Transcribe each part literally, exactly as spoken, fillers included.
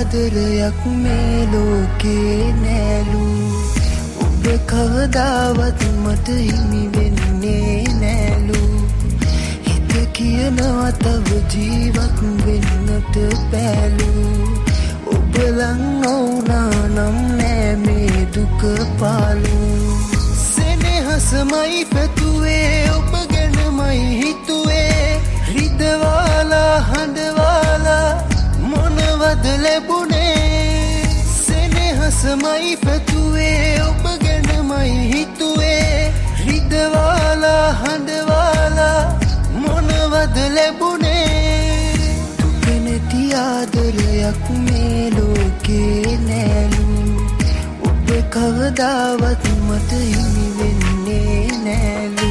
ආදරයක් මේ ලෝකේ නෑලු ඔබ කවදාවත් මට හිමි වෙන්නේ නෑලු හිත කියනවා තව ජීවත් වෙන්නට බෑලු ඔබ ලං වුණා නම් නෑ මේ දුක පාලු සෙනෙහසමයි පැතුවේ ඔබ ගැනමයි හිතුවේ රිදවාලා හඬවාලා මොනවද ලැබුණේ සෙනෙහසමයි පැතුවේ ඔබ ගැනමයි හිතුවේ රිදවාලා හඬවාලා මොනවද ලැබුණේ දුක නැති ආදරයක් මේ ලෝකේ නෑලු ඔබ කවදාවත් මට හිමි වෙන්නේ නෑලු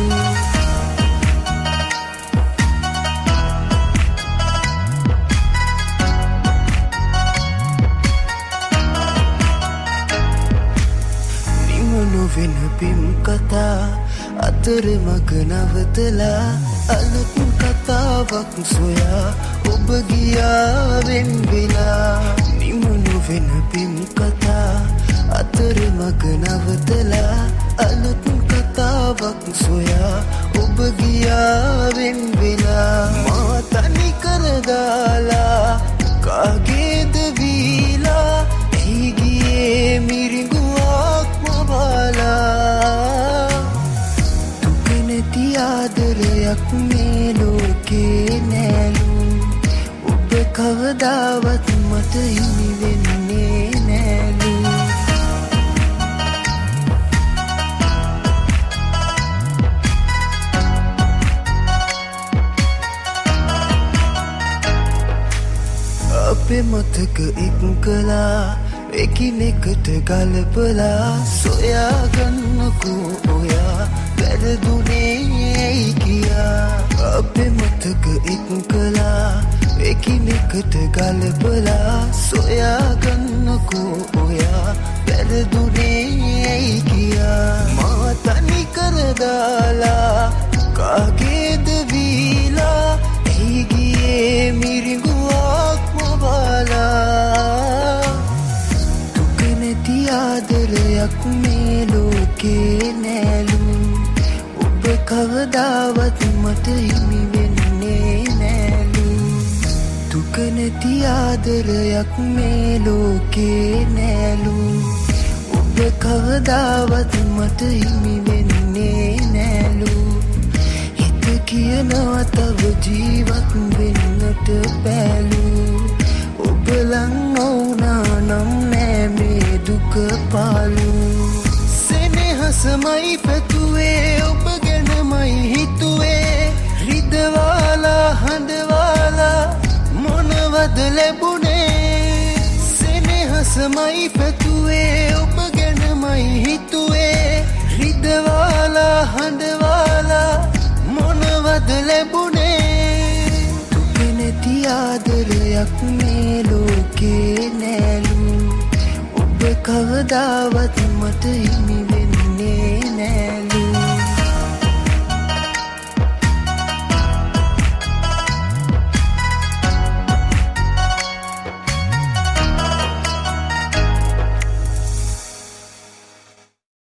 වෙන පිම් කතා අතර මග නවතලා අලුත් කතාවක් සොයා ඔබ ගියා වෙන් වෙලා නිමුණු වෙන පිම් කතා අතර මග නවතලා අලුත් කතාවක් සොයා ඔබ ගියා වෙන් වෙලා මා තනි කර දාලා කාගේද වීලා එහි ගියේ මිරිඟු දුක නැති ආදරයක් මේ ලෝකේ නෑලු ඔබ කවදාවත් මට හිමි වෙන්නේ නෑලු අපේ මතක එක්කලා එකිනෙකට ගලපලා සොයාගන්නකෝ ඔයා වැරදුනේ ඇයි කියා අපේ මතක එක්කලා එකිනෙකට ගලපලා සොයාගන්නකෝ ඔයා වැරදුනේ ඇයි කියා මා තනි කර දාලා කාගේද වීලා එහි ගියේ මිරිඟු ආත්ම බාලා ආදරයක් මේ ලෝකේ නෑලු ඔබ කවදාවත් මට හිමි වෙන්නේ නෑලු දුක නැති ආදරයක් මේ ලෝකේ නෑලු ඔබ කවදාවත් මට හිමි වෙන්නේ නෑලු හිත කියනවා තව ජීවත් වෙන්නට බෑලු ඔබ ලං වුණා නම් නෑ මේ දුක පාලු සෙනෙහසමයි පැතුවේ ඔබ ගැනමයි හිතුවේ රිදවාලා හඬවාලා මොනවද ලැබුණේ සෙනෙහසමයි පැතුවේ ඔබ ගැනමයි හිතුවේ රිදවාලා හඬවාලා මොනවද ලැබුණේ දුක නැති ආදරයක් මේ ලෝකේ නෑලු ඔබ කවදාවත් මට හිමි වෙන්නේ නෑලු